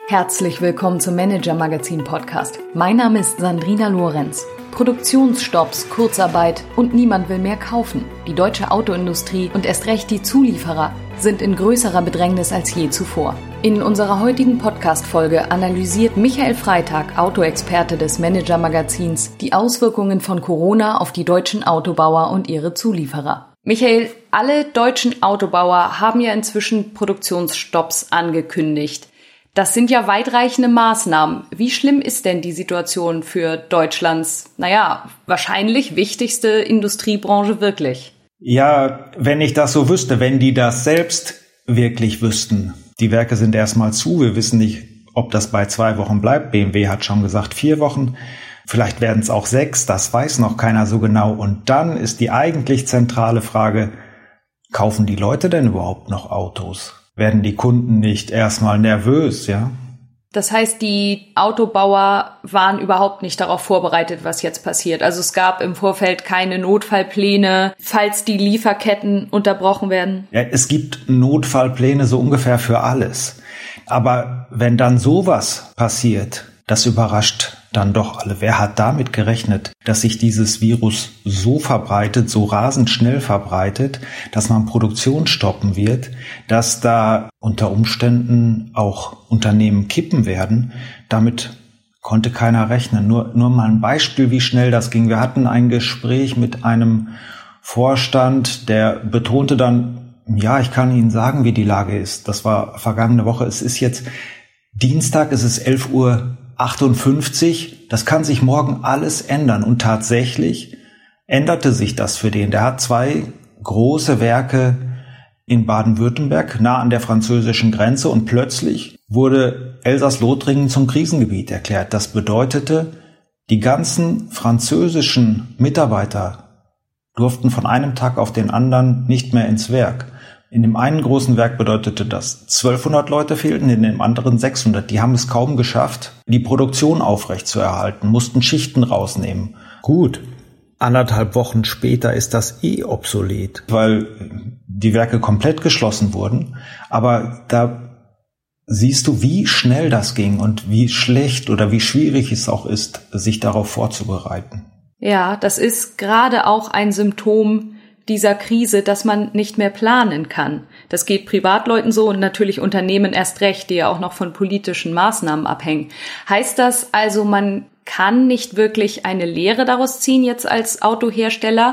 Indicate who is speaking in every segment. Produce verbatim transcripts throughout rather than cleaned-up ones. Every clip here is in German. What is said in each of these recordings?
Speaker 1: Herzlich willkommen zum Manager Magazin Podcast. Mein Name ist Sandrina Lorenz. Produktionsstopps, Kurzarbeit und niemand will mehr kaufen. Die deutsche Autoindustrie und erst recht die Zulieferer sind in größerer Bedrängnis als je zuvor. In unserer heutigen Podcast-Folge analysiert Michael Freitag, Autoexperte des Manager Magazins, die Auswirkungen von Corona auf die deutschen Autobauer und ihre Zulieferer. Michael, alle deutschen Autobauer haben ja inzwischen Produktionsstopps angekündigt. Das sind ja weitreichende Maßnahmen. Wie schlimm ist denn die Situation für Deutschlands, naja, wahrscheinlich wichtigste Industriebranche wirklich?
Speaker 2: Ja, wenn ich das so wüsste, wenn die das selbst wirklich wüssten. Die Werke sind erstmal zu. Wir wissen nicht, ob das bei zwei Wochen bleibt. B M W hat schon gesagt vier Wochen. Vielleicht werden es auch sechs. Das weiß noch keiner so genau. Und dann ist die eigentlich zentrale Frage, kaufen die Leute denn überhaupt noch Autos? Werden die Kunden nicht erstmal nervös, ja?
Speaker 1: Das heißt, die Autobauer waren überhaupt nicht darauf vorbereitet, was jetzt passiert. Also es gab im Vorfeld keine Notfallpläne, falls die Lieferketten unterbrochen werden.
Speaker 2: Ja, es gibt Notfallpläne so ungefähr für alles. Aber wenn dann sowas passiert, das überrascht dann doch alle. Wer hat damit gerechnet, dass sich dieses Virus so verbreitet, so rasend schnell verbreitet, dass man Produktion stoppen wird, dass da unter Umständen auch Unternehmen kippen werden? Damit konnte keiner rechnen. Nur, nur mal ein Beispiel, wie schnell das ging. Wir hatten ein Gespräch mit einem Vorstand, der betonte dann, ja, ich kann Ihnen sagen, wie die Lage ist. Das war vergangene Woche. Es ist jetzt Dienstag, es ist elf Uhr achtundfünfzig, das kann sich morgen alles ändern. Und tatsächlich änderte sich das für den. Der hat zwei große Werke in Baden-Württemberg, nah an der französischen Grenze, und plötzlich wurde Elsass-Lothringen zum Krisengebiet erklärt. Das bedeutete, die ganzen französischen Mitarbeiter durften von einem Tag auf den anderen nicht mehr ins Werk. In dem einen großen Werk bedeutete das, zwölfhundert Leute fehlten, in dem anderen sechshundert. Die haben es kaum geschafft, die Produktion aufrechtzuerhalten, mussten Schichten rausnehmen. Gut, anderthalb Wochen später ist das eh obsolet, weil die Werke komplett geschlossen wurden. Aber da siehst du, wie schnell das ging und wie schlecht oder wie schwierig es auch ist, sich darauf vorzubereiten.
Speaker 1: Ja, das ist gerade auch ein Symptom dieser Krise, dass man nicht mehr planen kann. Das geht Privatleuten so und natürlich Unternehmen erst recht, die ja auch noch von politischen Maßnahmen abhängen. Heißt das also, man kann nicht wirklich eine Lehre daraus ziehen jetzt als Autohersteller?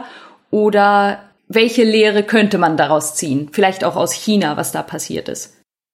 Speaker 1: Oder welche Lehre könnte man daraus ziehen? Vielleicht auch aus China, was da passiert ist.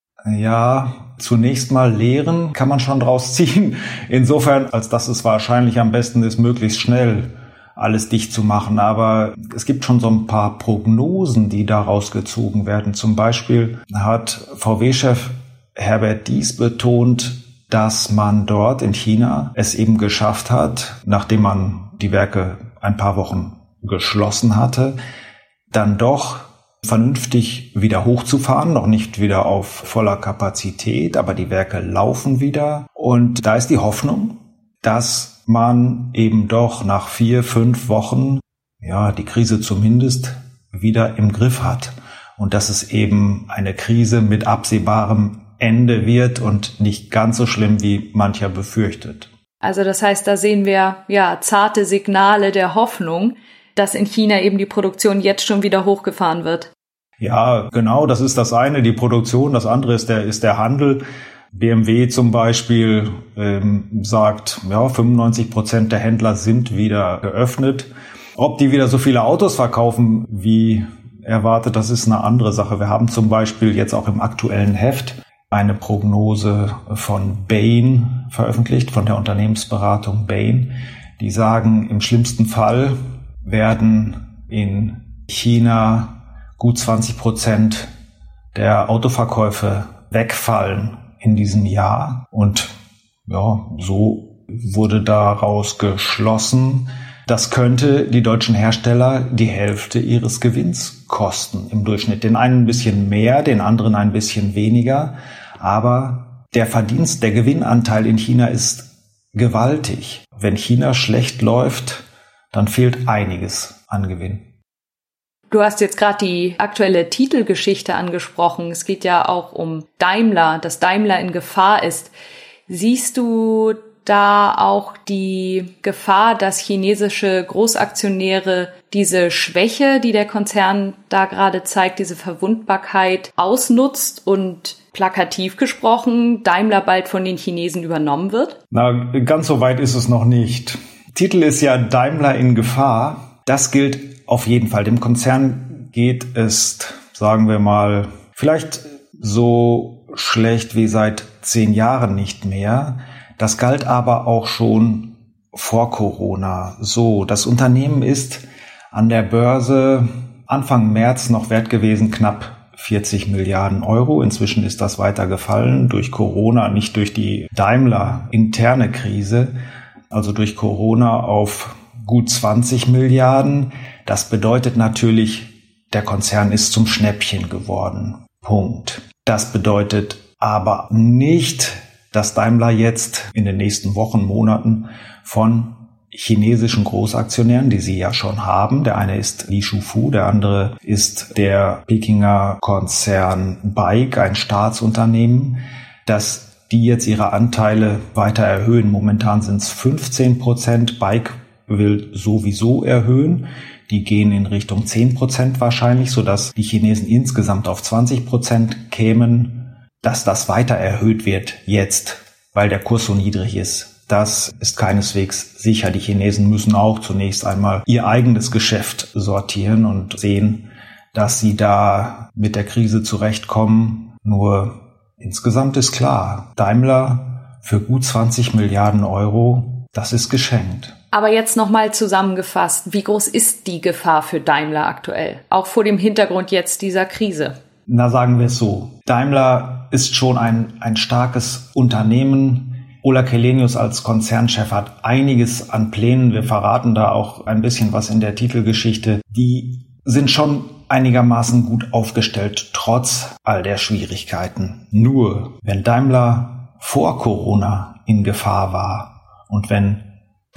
Speaker 2: Ja, zunächst mal Lehren kann man schon daraus ziehen. Insofern, als dass es wahrscheinlich am besten ist, möglichst schnell alles dicht zu machen. Aber es gibt schon so ein paar Prognosen, die daraus gezogen werden. Zum Beispiel hat V W-Chef Herbert Diess betont, dass man dort in China es eben geschafft hat, nachdem man die Werke ein paar Wochen geschlossen hatte, dann doch vernünftig wieder hochzufahren, noch nicht wieder auf voller Kapazität, aber die Werke laufen wieder. Und da ist die Hoffnung, dass man eben doch nach vier, fünf Wochen, ja, die Krise zumindest wieder im Griff hat. Und dass es eben eine Krise mit absehbarem Ende wird und nicht ganz so schlimm, wie mancher befürchtet.
Speaker 1: Also das heißt, da sehen wir, ja, zarte Signale der Hoffnung, dass in China eben die Produktion jetzt schon wieder hochgefahren wird.
Speaker 2: Ja, genau, das ist das eine, die Produktion. Das andere ist der, ist der Handel. B M W zum Beispiel ähm, sagt, ja, fünfundneunzig Prozent der Händler sind wieder geöffnet. Ob die wieder so viele Autos verkaufen wie erwartet, das ist eine andere Sache. Wir haben zum Beispiel jetzt auch im aktuellen Heft eine Prognose von Bain veröffentlicht, von der Unternehmensberatung Bain. Die sagen, im schlimmsten Fall werden in China gut zwanzig Prozent der Autoverkäufe wegfallen in diesem Jahr. Und ja, so wurde daraus geschlossen, das könnte die deutschen Hersteller die Hälfte ihres Gewinns kosten im Durchschnitt. Den einen ein bisschen mehr, den anderen ein bisschen weniger. Aber der Verdienst, der Gewinnanteil in China ist gewaltig. Wenn China schlecht läuft, dann fehlt einiges an Gewinn.
Speaker 1: Du hast jetzt gerade die aktuelle Titelgeschichte angesprochen. Es geht ja auch um Daimler, dass Daimler in Gefahr ist. Siehst du da auch die Gefahr, dass chinesische Großaktionäre diese Schwäche, die der Konzern da gerade zeigt, diese Verwundbarkeit ausnutzt und plakativ gesprochen Daimler bald von den Chinesen übernommen wird?
Speaker 2: Na, ganz so weit ist es noch nicht. Titel ist ja Daimler in Gefahr. Das gilt auf jeden Fall. Dem Konzern geht es, sagen wir mal, vielleicht so schlecht wie seit zehn Jahren nicht mehr. Das galt aber auch schon vor Corona so. Das Unternehmen ist an der Börse Anfang März noch wert gewesen, knapp vierzig Milliarden Euro. Inzwischen ist das weiter gefallen durch Corona, nicht durch die Daimler-interne Krise, also durch Corona auf gut zwanzig Milliarden. Das bedeutet natürlich, der Konzern ist zum Schnäppchen geworden. Punkt. Das bedeutet aber nicht, dass Daimler jetzt in den nächsten Wochen, Monaten von chinesischen Großaktionären, die sie ja schon haben, der eine ist Li Shufu, der andere ist der Pekinger Konzern Bike, ein Staatsunternehmen, dass die jetzt ihre Anteile weiter erhöhen. Momentan sind es fünfzehn Prozent. Bike will sowieso erhöhen. Die gehen in Richtung zehn Prozent wahrscheinlich, sodass die Chinesen insgesamt auf zwanzig Prozent kämen. Dass das weiter erhöht wird jetzt, weil der Kurs so niedrig ist, das ist keineswegs sicher. Die Chinesen müssen auch zunächst einmal ihr eigenes Geschäft sortieren und sehen, dass sie da mit der Krise zurechtkommen. Nur insgesamt ist klar, Daimler für gut zwanzig Milliarden Euro, das ist geschenkt.
Speaker 1: Aber jetzt nochmal zusammengefasst, wie groß ist die Gefahr für Daimler aktuell, auch vor dem Hintergrund jetzt dieser Krise?
Speaker 2: Na, sagen wir es so. Daimler ist schon ein, ein starkes Unternehmen. Ola Källenius als Konzernchef hat einiges an Plänen. Wir verraten da auch ein bisschen was in der Titelgeschichte. Die sind schon einigermaßen gut aufgestellt, trotz all der Schwierigkeiten. Nur, wenn Daimler vor Corona in Gefahr war und wenn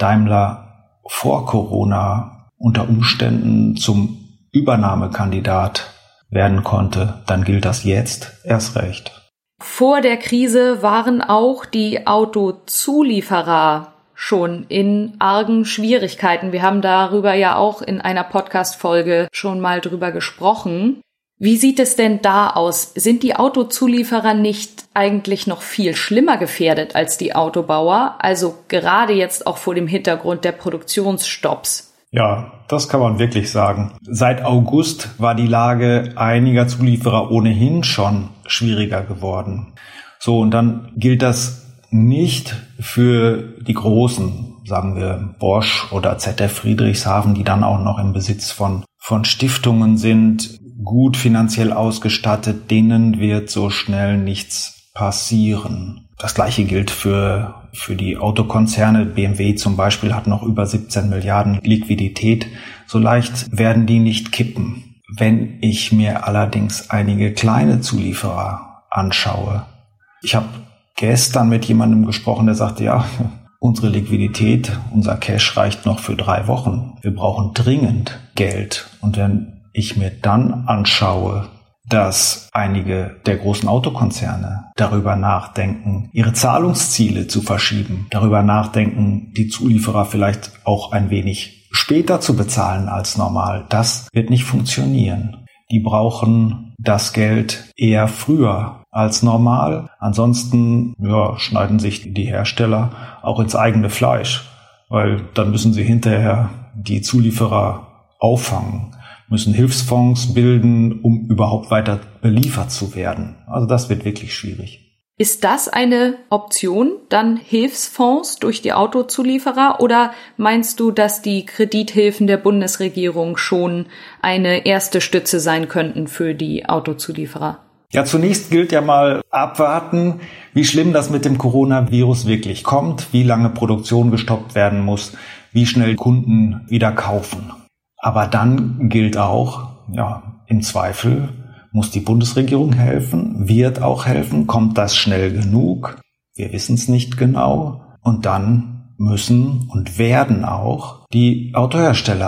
Speaker 2: Daimler vor Corona unter Umständen zum Übernahmekandidat werden konnte, dann gilt das jetzt erst recht.
Speaker 1: Vor der Krise waren auch die Autozulieferer schon in argen Schwierigkeiten. Wir haben darüber ja auch in einer Podcast-Folge schon mal drüber gesprochen. Wie sieht es denn da aus? Sind die Autozulieferer nicht eigentlich noch viel schlimmer gefährdet als die Autobauer? Also gerade jetzt auch vor dem Hintergrund der Produktionsstopps.
Speaker 2: Ja, das kann man wirklich sagen. Seit August war die Lage einiger Zulieferer ohnehin schon schwieriger geworden. So, und dann gilt das nicht für die großen, sagen wir Bosch oder Z F Friedrichshafen, die dann auch noch im Besitz von, von Stiftungen sind, gut finanziell ausgestattet, denen wird so schnell nichts passieren. Das Gleiche gilt für, für die Autokonzerne. B M W zum Beispiel hat noch über siebzehn Milliarden Liquidität. So leicht werden die nicht kippen. Wenn ich mir allerdings einige kleine Zulieferer anschaue. Ich habe gestern mit jemandem gesprochen, der sagte, ja, unsere Liquidität, unser Cash reicht noch für drei Wochen. Wir brauchen dringend Geld. Und wenn ich mir dann anschaue, dass einige der großen Autokonzerne darüber nachdenken, ihre Zahlungsziele zu verschieben, darüber nachdenken, die Zulieferer vielleicht auch ein wenig später zu bezahlen als normal. Das wird nicht funktionieren. Die brauchen das Geld eher früher als normal. Ansonsten ja, schneiden sich die Hersteller auch ins eigene Fleisch, weil dann müssen sie hinterher die Zulieferer auffangen, müssen Hilfsfonds bilden, um überhaupt weiter beliefert zu werden. Also das wird wirklich schwierig.
Speaker 1: Ist das eine Option, dann Hilfsfonds durch die Autozulieferer? Oder meinst du, dass die Kredithilfen der Bundesregierung schon eine erste Stütze sein könnten für die Autozulieferer?
Speaker 2: Ja, zunächst gilt ja mal abwarten, wie schlimm das mit dem Coronavirus wirklich kommt, wie lange Produktion gestoppt werden muss, wie schnell Kunden wieder kaufen. Aber dann gilt auch, ja, im Zweifel muss die Bundesregierung helfen, wird auch helfen, kommt das schnell genug? Wir wissen es nicht genau. Und dann müssen und werden auch die Autohersteller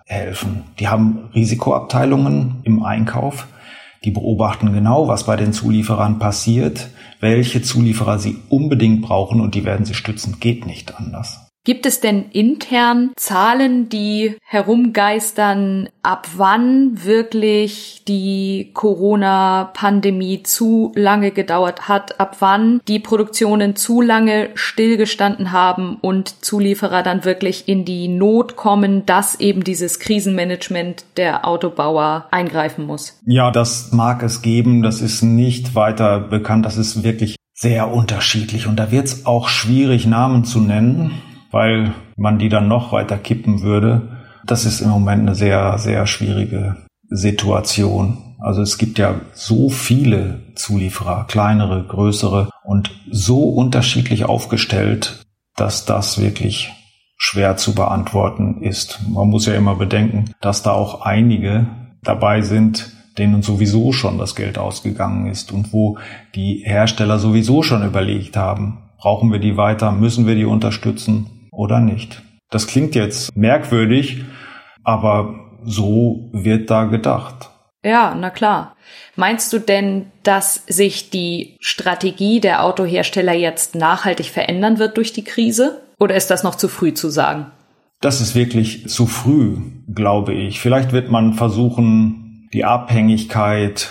Speaker 2: helfen. Die haben Risikoabteilungen im Einkauf. Die beobachten genau, was bei den Zulieferern passiert, welche Zulieferer sie unbedingt brauchen und die werden sie stützen. Geht nicht anders.
Speaker 1: Gibt es denn intern Zahlen, die herumgeistern, ab wann wirklich die Corona-Pandemie zu lange gedauert hat, ab wann die Produktionen zu lange stillgestanden haben und Zulieferer dann wirklich in die Not kommen, dass eben dieses Krisenmanagement der Autobauer eingreifen muss?
Speaker 2: Ja, das mag es geben. Das ist nicht weiter bekannt. Das ist wirklich sehr unterschiedlich. Und da wird es auch schwierig, Namen zu nennen, weil man die dann noch weiter kippen würde. Das ist im Moment eine sehr, sehr schwierige Situation. Also es gibt ja so viele Zulieferer, kleinere, größere und so unterschiedlich aufgestellt, dass das wirklich schwer zu beantworten ist. Man muss ja immer bedenken, dass da auch einige dabei sind, denen sowieso schon das Geld ausgegangen ist und wo die Hersteller sowieso schon überlegt haben, brauchen wir die weiter, müssen wir die unterstützen oder nicht. Das klingt jetzt merkwürdig, aber so wird da gedacht.
Speaker 1: Ja, na klar. Meinst du denn, dass sich die Strategie der Autohersteller jetzt nachhaltig verändern wird durch die Krise? Oder ist das noch zu früh zu sagen?
Speaker 2: Das ist wirklich zu früh, glaube ich. Vielleicht wird man versuchen, die Abhängigkeit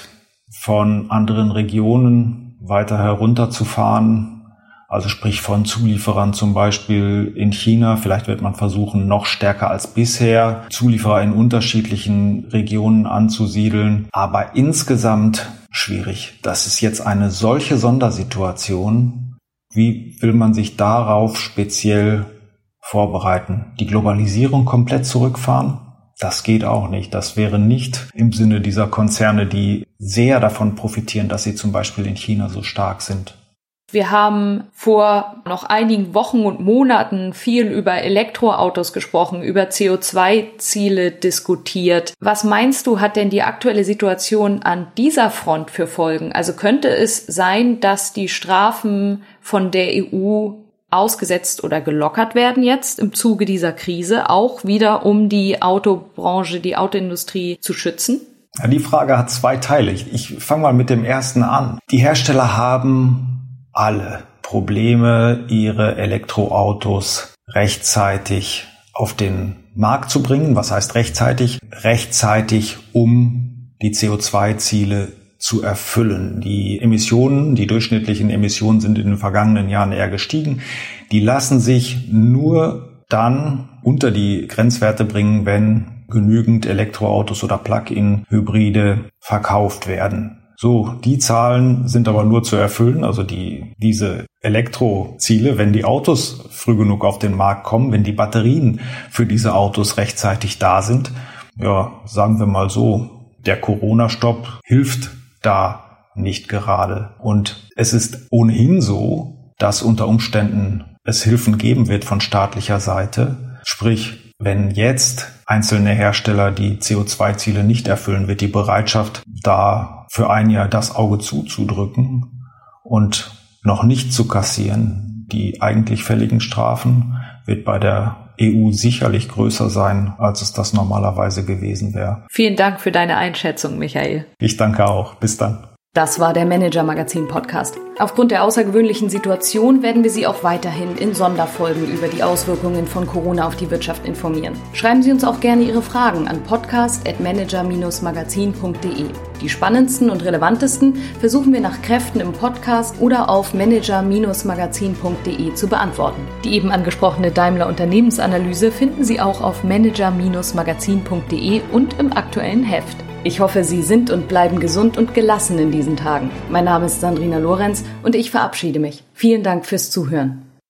Speaker 2: von anderen Regionen weiter herunterzufahren. Also sprich von Zulieferern zum Beispiel in China. Vielleicht wird man versuchen, noch stärker als bisher Zulieferer in unterschiedlichen Regionen anzusiedeln. Aber insgesamt schwierig. Das ist jetzt eine solche Sondersituation. Wie will man sich darauf speziell vorbereiten? Die Globalisierung komplett zurückfahren? Das geht auch nicht. Das wäre nicht im Sinne dieser Konzerne, die sehr davon profitieren, dass sie zum Beispiel in China so stark sind.
Speaker 1: Wir haben vor noch einigen Wochen und Monaten viel über Elektroautos gesprochen, über C O zwei Ziele diskutiert. Was meinst du, hat denn die aktuelle Situation an dieser Front für Folgen? Also könnte es sein, dass die Strafen von der E U ausgesetzt oder gelockert werden jetzt im Zuge dieser Krise, auch wieder um die Autobranche, die Autoindustrie zu schützen?
Speaker 2: Ja, die Frage hat zwei Teile. Ich, ich fange mal mit dem ersten an. Die Hersteller haben alle Probleme, ihre Elektroautos rechtzeitig auf den Markt zu bringen. Was heißt rechtzeitig? Rechtzeitig, um die C O zwei Ziele zu erfüllen. Die Emissionen, die durchschnittlichen Emissionen sind in den vergangenen Jahren eher gestiegen. Die lassen sich nur dann unter die Grenzwerte bringen, wenn genügend Elektroautos oder Plug-in-Hybride verkauft werden. So, die Zahlen sind aber nur zu erfüllen, also die diese Elektroziele, wenn die Autos früh genug auf den Markt kommen, wenn die Batterien für diese Autos rechtzeitig da sind. Ja, sagen wir mal so, der Corona-Stopp hilft da nicht gerade. Und es ist ohnehin so, dass unter Umständen es Hilfen geben wird von staatlicher Seite. Sprich, wenn jetzt einzelne Hersteller die C O zwei Ziele nicht erfüllen, wird die Bereitschaft da für ein Jahr das Auge zuzudrücken und noch nicht zu kassieren. Die eigentlich fälligen Strafen wird bei der E U sicherlich größer sein, als es das normalerweise gewesen wäre.
Speaker 1: Vielen Dank für deine Einschätzung, Michael.
Speaker 2: Ich danke auch. Bis dann.
Speaker 1: Das war der Manager-Magazin-Podcast. Aufgrund der außergewöhnlichen Situation werden wir Sie auch weiterhin in Sonderfolgen über die Auswirkungen von Corona auf die Wirtschaft informieren. Schreiben Sie uns auch gerne Ihre Fragen an podcast at manager dash magazin punkt de. Die spannendsten und relevantesten versuchen wir nach Kräften im Podcast oder auf manager dash magazin punkt de zu beantworten. Die eben angesprochene Daimler-Unternehmensanalyse finden Sie auch auf manager dash magazin punkt de und im aktuellen Heft. Ich hoffe, Sie sind und bleiben gesund und gelassen in diesen Tagen. Mein Name ist Sandrina Lorenz und ich verabschiede mich. Vielen Dank fürs Zuhören.